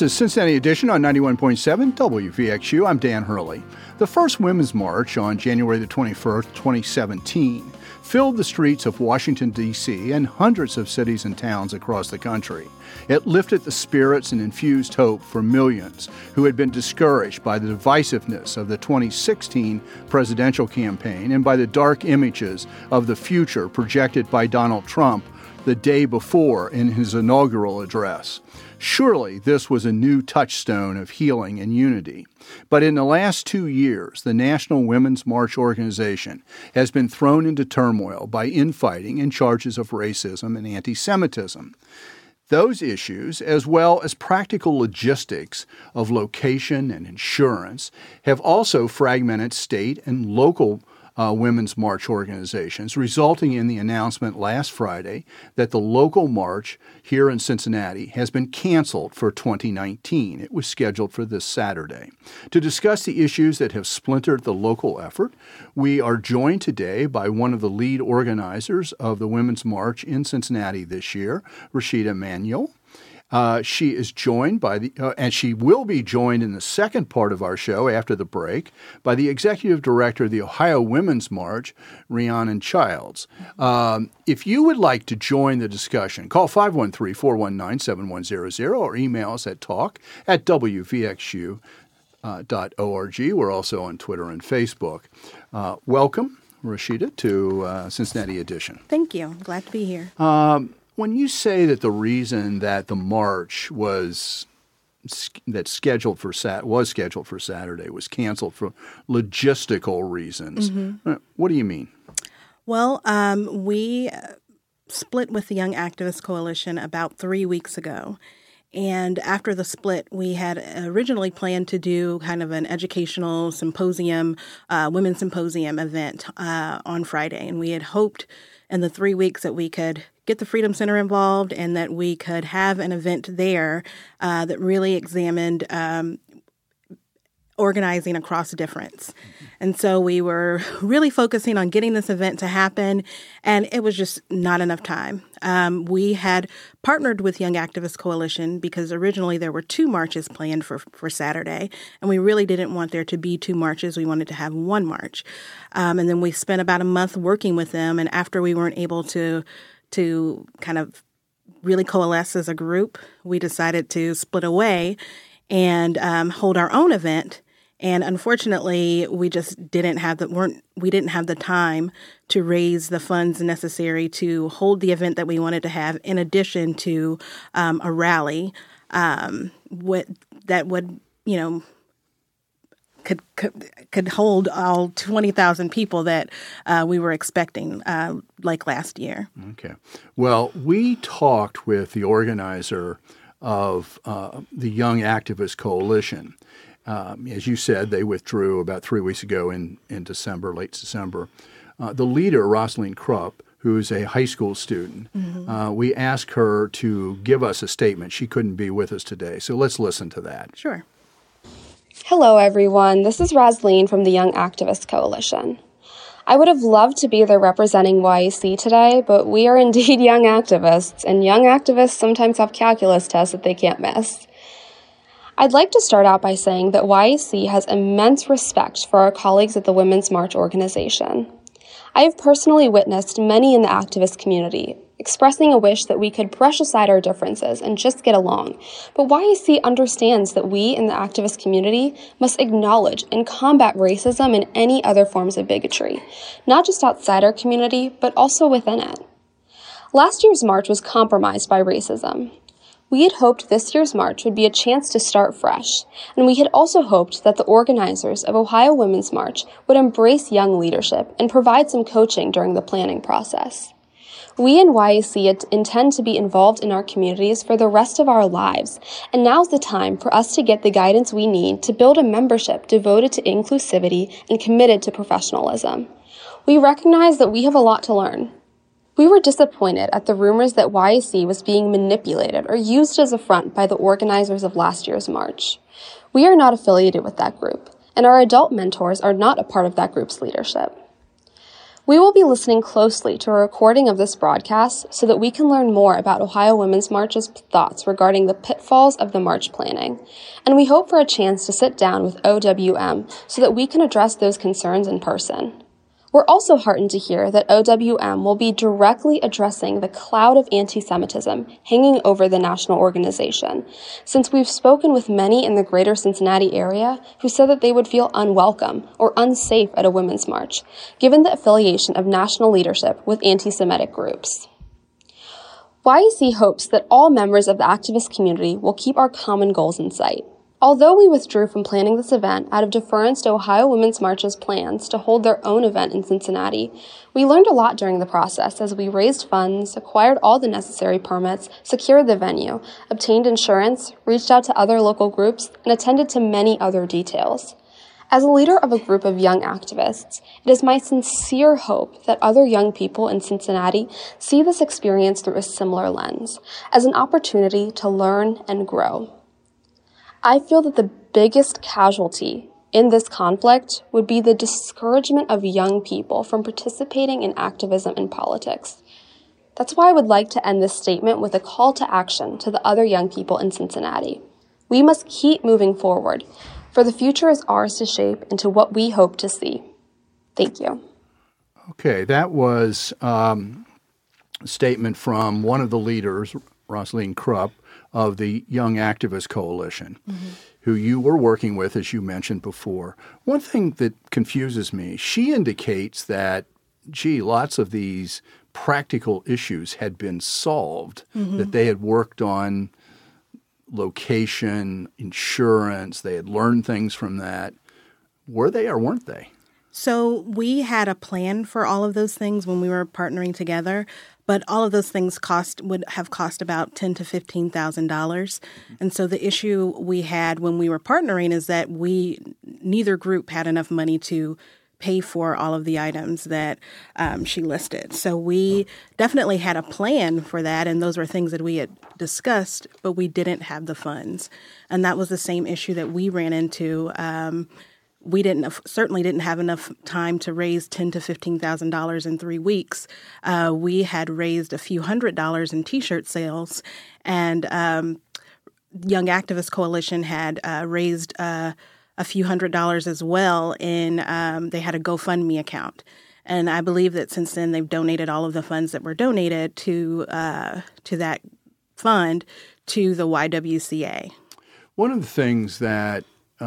This is Cincinnati Edition on 91.7 WVXU. I'm Dan Hurley. The first Women's March on January the 21st, 2017, filled the streets of Washington, D.C. and hundreds of cities and towns across the country. It lifted the spirits and infused hope for millions who had been discouraged by the divisiveness of the 2016 presidential campaign and by the dark images of the future projected by Donald Trump the day before in his inaugural address. Surely this was a new touchstone of healing and unity. But in the last 2 years, the National Women's March organization has been thrown into turmoil by infighting and charges of racism and anti-Semitism. Those issues, as well as practical logistics of location and insurance, have also fragmented state and local Women's March organizations, resulting in the announcement last Friday that the local march here in Cincinnati has been canceled for 2019. It was scheduled for this Saturday. To discuss the issues that have splintered the local effort, we are joined today by one of the lead organizers of the Women's March in Cincinnati this year, Rashida Manuel. She is joined by and she will be joined in the second part of our show after the break by the executive director of the Ohio Women's March, Rhiannon Childs. If you would like to join the discussion, call 513-419-7100 or email us at talk@wvxu.org. We're also on Twitter and Facebook. Welcome, Rashida, to Cincinnati Edition. Thank you. Glad to be here. When you say that the reason that the march was scheduled for Saturday was canceled for logistical reasons, what do you mean? Well, we split with the Young Activist Coalition about 3 weeks ago. And after the split, we had originally planned to do kind of an educational symposium, women's symposium event on Friday. And we had hoped in the 3 weeks that we could get the Freedom Center involved and that we could have an event there that really examined organizing across difference. And so we were really focusing on getting this event to happen, and it was just not enough time. We had partnered with Young Activist Coalition because originally there were 2 marches planned for Saturday, and we really didn't want there to be 2 marches. We wanted to have 1 march. And then we spent about a month working with them, and after we weren't able to kind of really coalesce as a group, we decided to split away and hold our own event. And unfortunately, we just didn't have the time to raise the funds necessary to hold the event that we wanted to have, in addition to a rally that would, could hold all 20,000 people that we were expecting, like last year. Okay. Well, we talked with the organizer of the Young Activist Coalition. As you said, they withdrew about 3 weeks ago in December, late December. The leader, Rosalynn Krupp, who's a high school student, we asked her to give us a statement. She couldn't be with us today, so let's listen to that. Sure. Hello, everyone. This is Rosalynn from the Young Activist Coalition. I would have loved to be there representing YAC today, but we are indeed young activists, and young activists sometimes have calculus tests that they can't miss. I'd like to start out by saying that YAC has immense respect for our colleagues at the Women's March organization. I have personally witnessed many in the activist community expressing a wish that we could brush aside our differences and just get along. But YAC understands that we in the activist community must acknowledge and combat racism and any other forms of bigotry, not just outside our community, but also within it. Last year's march was compromised by racism. We had hoped this year's march would be a chance to start fresh, and we had also hoped that the organizers of Ohio Women's March would embrace young leadership and provide some coaching during the planning process. We in YAC intend to be involved in our communities for the rest of our lives, and now's the time for us to get the guidance we need to build a membership devoted to inclusivity and committed to professionalism. We recognize that we have a lot to learn. We were disappointed at the rumors that YAC was being manipulated or used as a front by the organizers of last year's march. We are not affiliated with that group, and our adult mentors are not a part of that group's leadership. We will be listening closely to a recording of this broadcast so that we can learn more about Ohio Women's March's thoughts regarding the pitfalls of the march planning. And we hope for a chance to sit down with OWM so that we can address those concerns in person. We're also heartened to hear that OWM will be directly addressing the cloud of anti-Semitism hanging over the national organization, since we've spoken with many in the greater Cincinnati area who said that they would feel unwelcome or unsafe at a women's march, given the affiliation of national leadership with anti-Semitic groups. YEC hopes that all members of the activist community will keep our common goals in sight. Although we withdrew from planning this event out of deference to Ohio Women's March's plans to hold their own event in Cincinnati, we learned a lot during the process as we raised funds, acquired all the necessary permits, secured the venue, obtained insurance, reached out to other local groups, and attended to many other details. As a leader of a group of young activists, it is my sincere hope that other young people in Cincinnati see this experience through a similar lens, as an opportunity to learn and grow. I feel that the biggest casualty in this conflict would be the discouragement of young people from participating in activism and politics. That's why I would like to end this statement with a call to action to the other young people in Cincinnati. We must keep moving forward, for the future is ours to shape into what we hope to see. Thank you. Okay, that was a statement from one of the leaders, Rosaline Krupp, of the Young Activist Coalition, who you were working with, as you mentioned before. One thing that confuses me, she indicates that, lots of these practical issues had been solved, that they had worked on location, insurance, they had learned things from that. Were they or weren't they? So we had a plan for all of those things when we were partnering together, but all of those things would have cost about $10,000 to $15,000. And so the issue we had when we were partnering is that neither group had enough money to pay for all of the items that she listed. So we definitely had a plan for that, and those were things that we had discussed, but we didn't have the funds. And that was the same issue that we ran into. We certainly didn't have enough time to raise $10,000 to $15,000 in 3 weeks. We had raised a few $100s in T-shirt sales, and Young Activist Coalition had raised a few $100s as well. In they had a GoFundMe account, and I believe that since then they've donated all of the funds that were donated to that fund to the YWCA. One of the things that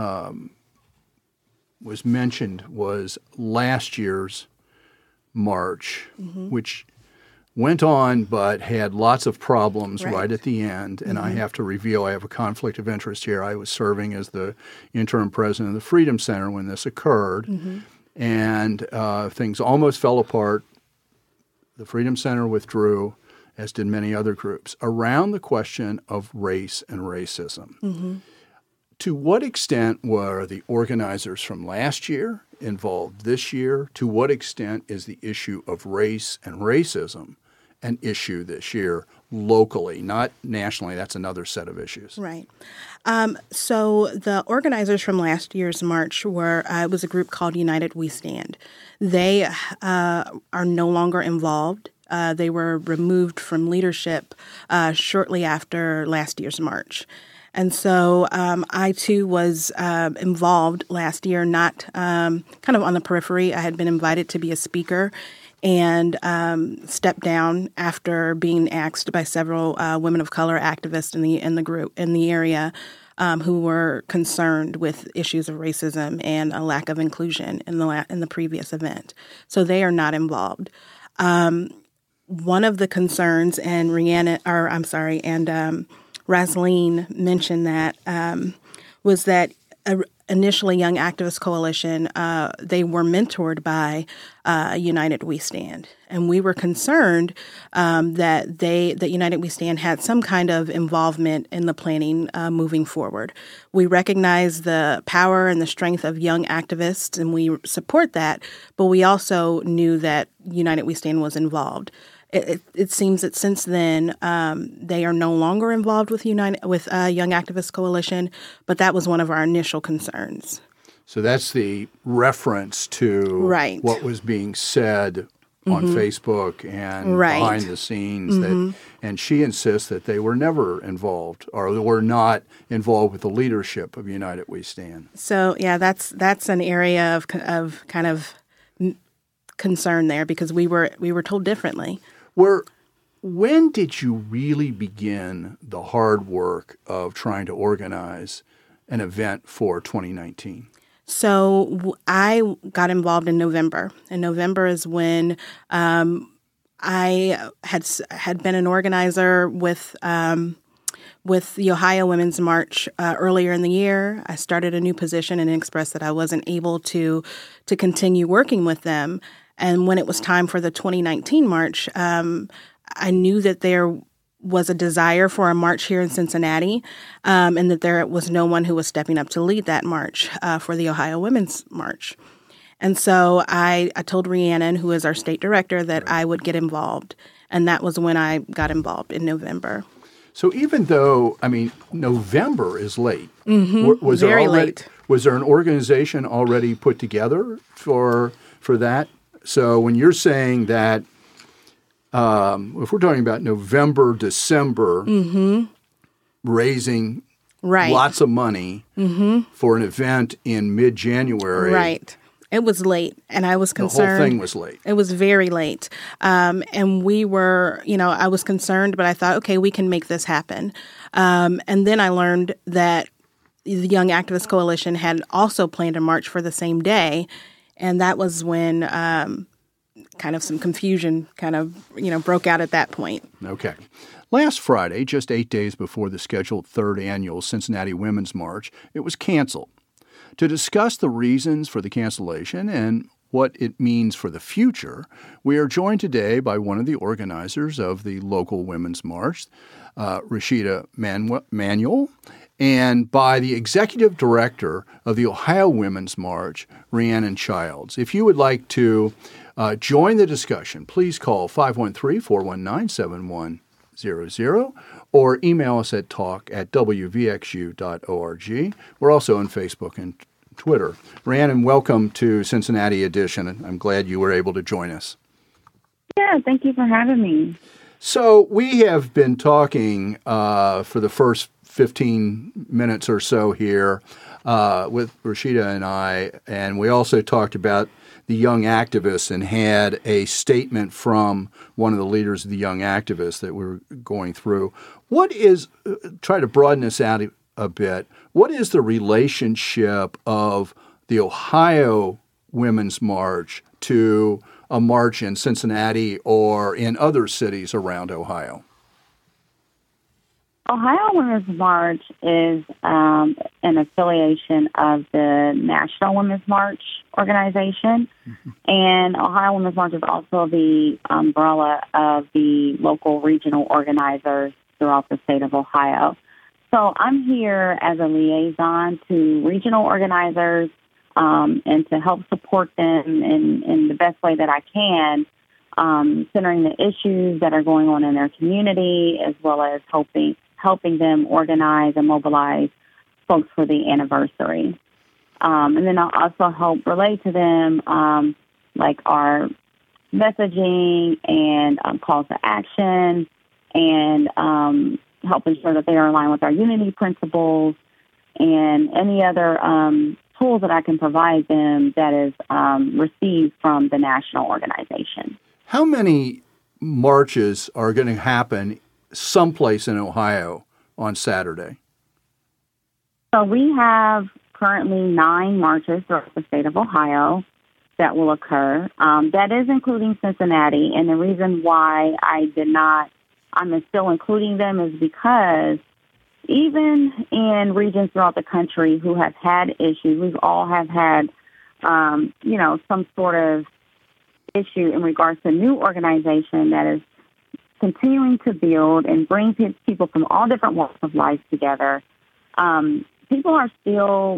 was mentioned was last year's march, which went on but had lots of problems right at the end. And I have to reveal I have a conflict of interest here. I was serving as the interim president of the Freedom Center when this occurred, and things almost fell apart. The Freedom Center withdrew, as did many other groups, around the question of race and racism. To what extent were the organizers from last year involved this year? To what extent is the issue of race and racism an issue this year locally, not nationally? That's another set of issues. Right. So the organizers from last year's march it was a group called United We Stand. They are no longer involved. They were removed from leadership shortly after last year's march. And so I, too, was involved last year, not kind of on the periphery. I had been invited to be a speaker and stepped down after being asked by several women of color activists in the area who were concerned with issues of racism and a lack of inclusion in the previous event. So they are not involved. One of the concerns, and Rosaline mentioned that, was that initially Young Activist Coalition, they were mentored by United We Stand. And we were concerned that United We Stand had some kind of involvement in the planning moving forward. We recognize the power and the strength of young activists, and we support that, but we also knew that United We Stand was involved. It seems that since then they are no longer involved with Young Activist Coalition, but that was one of our initial concerns. So that's the reference to what was being said on Facebook and behind the scenes. And she insists that they were never involved or were not involved with the leadership of United We Stand. So, yeah, that's an area of kind of concern there because we were told differently. When did you really begin the hard work of trying to organize an event for 2019? So I got involved in November, and November is when I had been an organizer with the Ohio Women's March earlier in the year. I started a new position and expressed that I wasn't able to continue working with them. And when it was time for the 2019 march, I knew that there was a desire for a march here in Cincinnati, and that there was no one who was stepping up to lead that march for the Ohio Women's March. And so I told Rhiannon, who is our state director, that I would get involved. And that was when I got involved in November. So even though, November is late. Was very late. Was there an organization already put together for that? So when you're saying that, if we're talking about November, December, raising lots of money for an event in mid-January. Right. It was late, and I was concerned. The whole thing was late. It was very late. And we were, I was concerned, but I thought, okay, we can make this happen. And then I learned that the Young Activist Coalition had also planned a march for the same day, and that was when kind of some confusion broke out at that point. Okay. Last Friday, just 8 days before the scheduled third annual Cincinnati Women's March, it was canceled. To discuss the reasons for the cancellation and what it means for the future, we are joined today by one of the organizers of the local Women's March, Rashida Manuel, and by the executive director of the Ohio Women's March, Rhiannon Childs. If you would like to join the discussion, please call 513-419-7100 or email us at talk@wvxu.org. We're also on Facebook and Twitter. Rhiannon, welcome to Cincinnati Edition. I'm glad you were able to join us. Yeah, thank you for having me. So we have been talking for the first 15 minutes or so here with Rashida and I, and we also talked about the Young Activists and had a statement from one of the leaders of the Young Activists that we're going through. Try to broaden this out a bit, what is the relationship of the Ohio Women's March to a march in Cincinnati or in other cities around Ohio? Ohio Women's March is an affiliation of the National Women's March organization, and Ohio Women's March is also the umbrella of the local regional organizers throughout the state of Ohio. So I'm here as a liaison to regional organizers and to help support them in the best way that I can, centering the issues that are going on in their community, as well as helping them organize and mobilize folks for the anniversary. And then I'll also help relate to them like our messaging and calls to action and help ensure that they are aligned with our unity principles and any other tools that I can provide them that is received from the national organization. How many marches are going to happen someplace in Ohio on Saturday? So we have currently 9 marches throughout the state of Ohio that will occur. That is including Cincinnati, and the reason why I'm still including them is because even in regions throughout the country who have had issues, we all have had, some sort of issue in regards to new organization that is continuing to build and bring people from all different walks of life together. People are still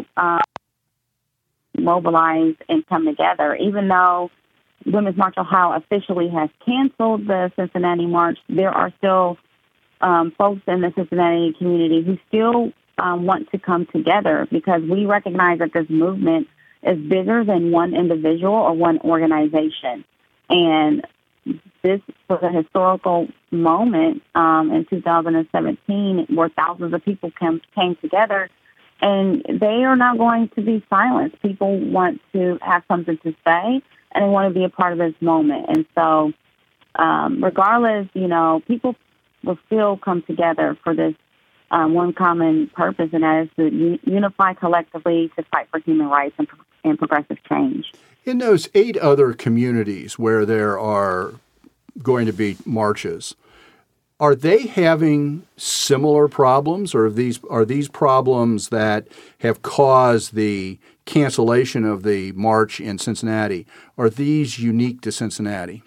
mobilized and come together. Even though Women's March Ohio officially has canceled the Cincinnati March, there are still folks in the Cincinnati community who still want to come together because we recognize that this movement is bigger than one individual or one organization. And this was a historical moment in 2017 where thousands of people came together, and they are not going to be silenced. People want to have something to say, and they want to be a part of this moment. And so regardless, people will still come together for this one common purpose, and that is to unify collectively to fight for human rights and progressive change. In those 8 other communities where there are going to be marches, are they having similar problems, or are these problems that have caused the cancellation of the march in Cincinnati, are these unique to Cincinnati?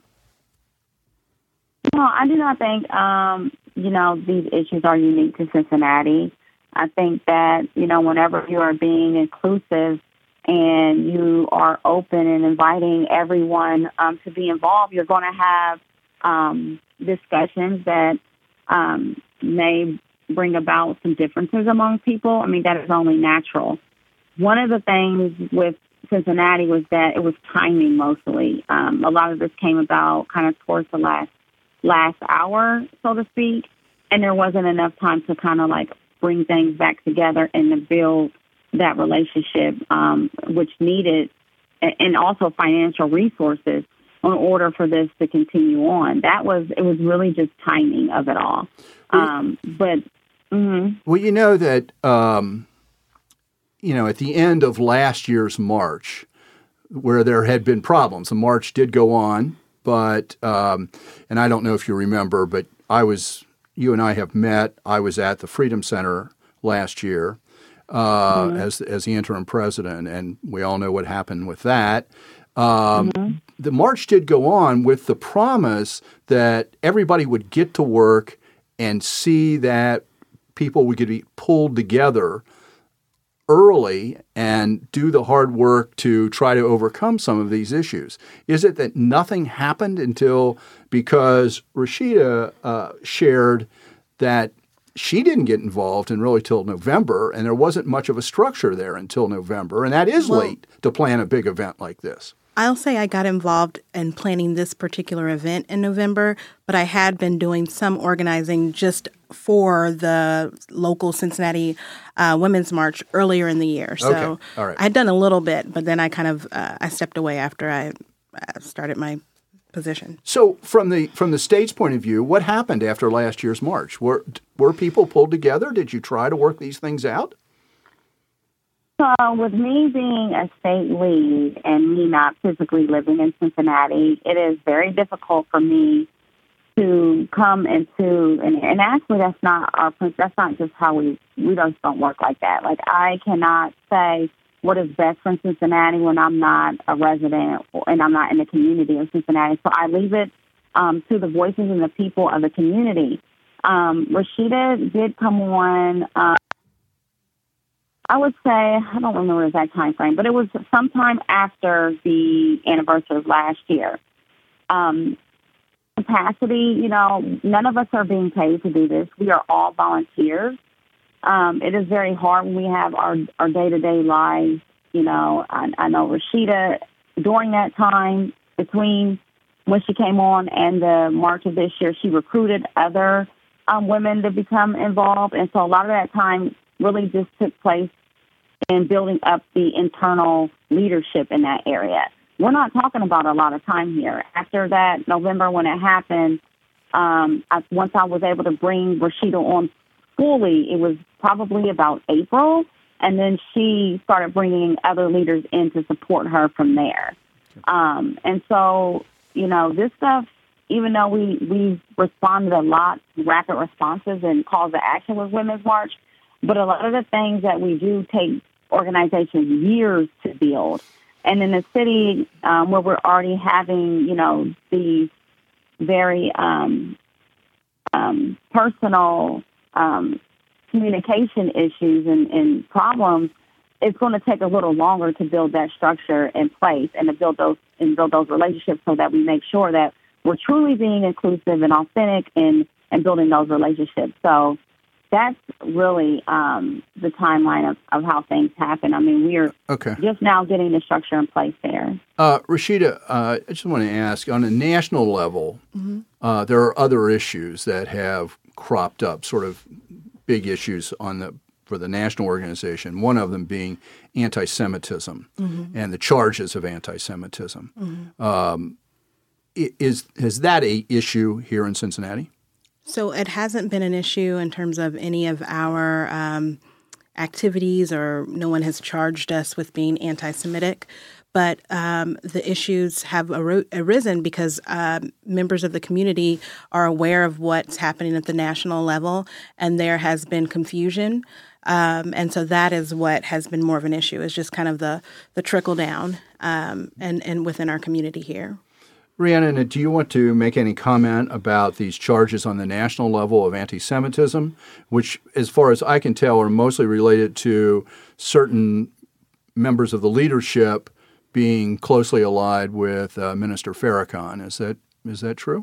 No, I do not think, these issues are unique to Cincinnati. I think that, whenever you are being inclusive and you are open and inviting everyone to be involved, you're going to have discussions that may bring about some differences among people. I mean, that is only natural. One of the things with Cincinnati was that it was timing mostly. A lot of this came about kind of towards the last hour, so to speak, and there wasn't enough time to kind of like bring things back together and to build that relationship, which needed, and also financial resources in order for this to continue on. It was really just timing of it all. Well, you know that, at the end of last year's march, where there had been problems, the march did go on, but, and I don't know if you remember, but you and I have met. I was at the Freedom Center last year as the interim president, and we all know what happened with that. The march did go on with the promise that everybody would get to work and see that people would be pulled together early and do the hard work to try to overcome some of these issues. Is it that nothing happened because Rashida shared that she didn't get involved really till November, and there wasn't much of a structure there until November, and that is late to plan a big event like this? I'll say I got involved in planning this particular event in November, but I had been doing some organizing just for the local Cincinnati Women's March earlier in the year. So okay. All right. I'd done a little bit, but then I kind of I stepped away after I started my position. So from the state's point of view, what happened after last year's march? Were people pulled together? Did you try to work these things out? So with me being a state lead and me not physically living in Cincinnati, it is very difficult for me to come into, and actually that's not just how we just don't work like that. Like, I cannot say what is best for Cincinnati when I'm not a resident and I'm not in the community of Cincinnati. So I leave it to the voices and the people of the community. Rashida did come on, I would say, I don't remember the exact time frame, but it was sometime after the anniversary of last year. Capacity, none of us are being paid to do this. We are all volunteers. It is very hard when we have our day-to-day lives. I know Rashida, during that time between when she came on and the March of this year, she recruited other women to become involved. And so a lot of that time really just took place in building up the internal leadership in that area. We're not talking about a lot of time here. After that November when it happened, once I was able to bring Rashida on fully, it was probably about April, and then she started bringing other leaders in to support her from there. And so, this stuff, even though we responded a lot, rapid responses and calls to action with Women's March, but a lot of the things that we do take organizations years to build. And in a city where we're already having, these very personal communication issues and problems, it's going to take a little longer to build that structure in place and to build those relationships so that we make sure that we're truly being inclusive and authentic and building those relationships. So that's really the timeline of how things happen. I mean, we are just now getting the structure in place there. Rashida, I just want to ask, on a national level, there are other issues that have cropped up, sort of big issues for the national organization, one of them being anti-Semitism and the charges of anti-Semitism. Is that an issue here in Cincinnati? So it hasn't been an issue in terms of any of our activities, or no one has charged us with being anti-Semitic. But the issues have arisen because members of the community are aware of what's happening at the national level, and there has been confusion. And so that is what has been more of an issue, is just kind of the trickle down and within our community here. Rhiannon, do you want to make any comment about these charges on the national level of anti-Semitism, which, as far as I can tell, are mostly related to certain members of the leadership being closely allied with Minister Farrakhan? Is that true?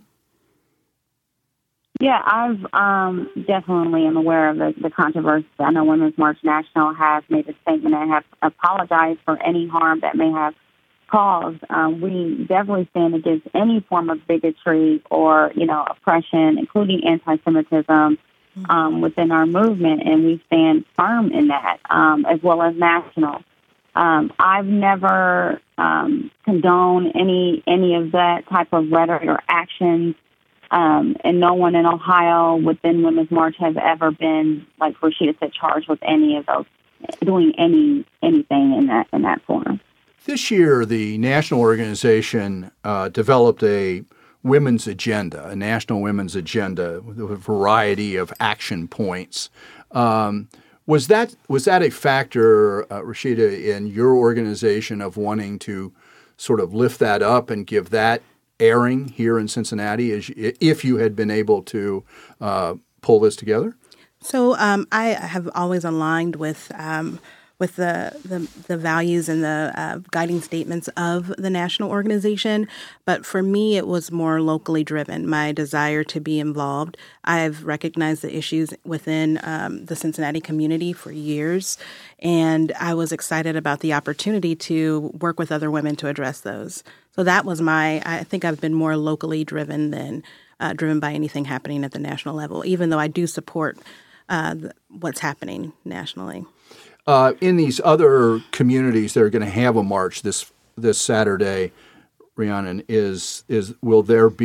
Yeah, I've definitely am aware of the controversy. I know Women's March National has made a statement and have apologized for any harm that may have caused. We definitely stand against any form of bigotry or, oppression, including anti-Semitism within our movement, and we stand firm in that, as well as national. I've never condoned any of that type of rhetoric or actions, and no one in Ohio within Women's March has ever been, like Rashida said, charged with any of those, doing anything in that form. This year, the national organization developed a women's agenda, a national women's agenda with a variety of action points. Was that a factor, Rashida, in your organization of wanting to sort of lift that up and give that airing here in Cincinnati, if you had been able to pull this together? So I have always aligned with the values and the guiding statements of the national organization. But for me, it was more locally driven, my desire to be involved. I've recognized the issues within the Cincinnati community for years, and I was excited about the opportunity to work with other women to address those. So that was I think I've been more locally driven than driven by anything happening at the national level, even though I do support what's happening nationally. In these other communities that are going to have a march this Saturday, Rhiannon, will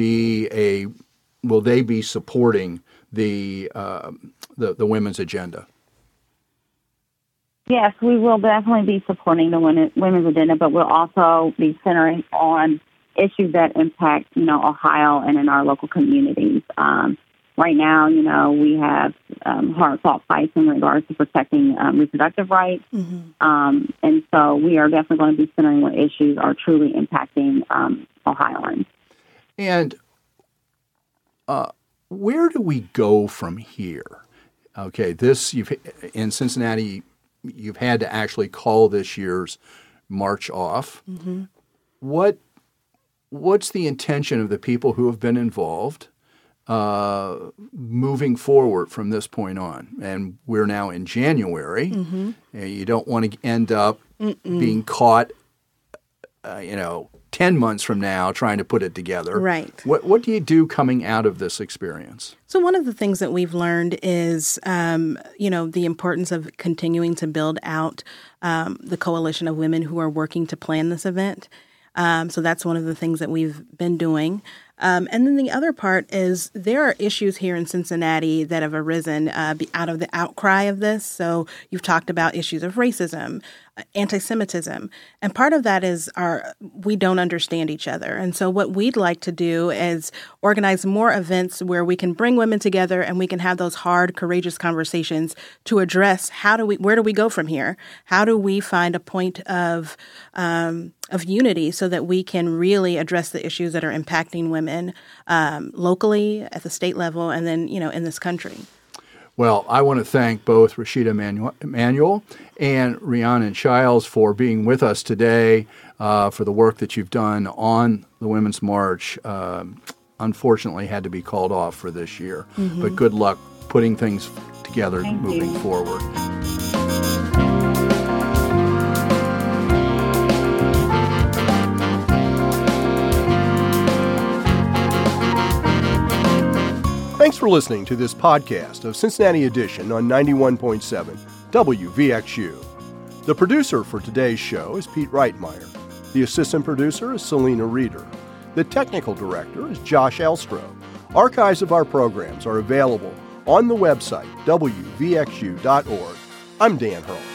they be supporting the women's agenda? Yes, we will definitely be supporting the women's agenda, but we'll also be centering on issues that impact, Ohio and in our local communities. Right now, we have hard-fought fights in regards to protecting reproductive rights. And so we are definitely going to be centering what issues are truly impacting Ohioans. And where do we go from here? Okay, in Cincinnati, you've had to actually call this year's march off. What's the intention of the people who have been involved moving forward from this point on? And we're now in January. And you don't want to end up being caught, 10 months from now trying to put it together. Right. What do you do coming out of this experience? So one of the things that we've learned is, the importance of continuing to build out the coalition of women who are working to plan this event. So that's one of the things that we've been doing. And then the other part is there are issues here in Cincinnati that have arisen out of the outcry of this. So you've talked about issues of racism, anti-Semitism. And part of that is we don't understand each other. And so what we'd like to do is organize more events where we can bring women together and we can have those hard, courageous conversations to address where do we go from here? How do we find a point of unity so that we can really address the issues that are impacting women locally, at the state level, and then, in this country. Well, I want to thank both Rashida Manuel and Rhiannon Childs for being with us today, for the work that you've done on the Women's March. Unfortunately, had to be called off for this year. But good luck putting things together moving forward. Thanks for listening to this podcast of Cincinnati Edition on 91.7 WVXU. The producer for today's show is Pete Reitmeyer. The assistant producer is Selena Reeder. The technical director is Josh Elstro. Archives of our programs are available on the website, wvxu.org. I'm Dan Hurley.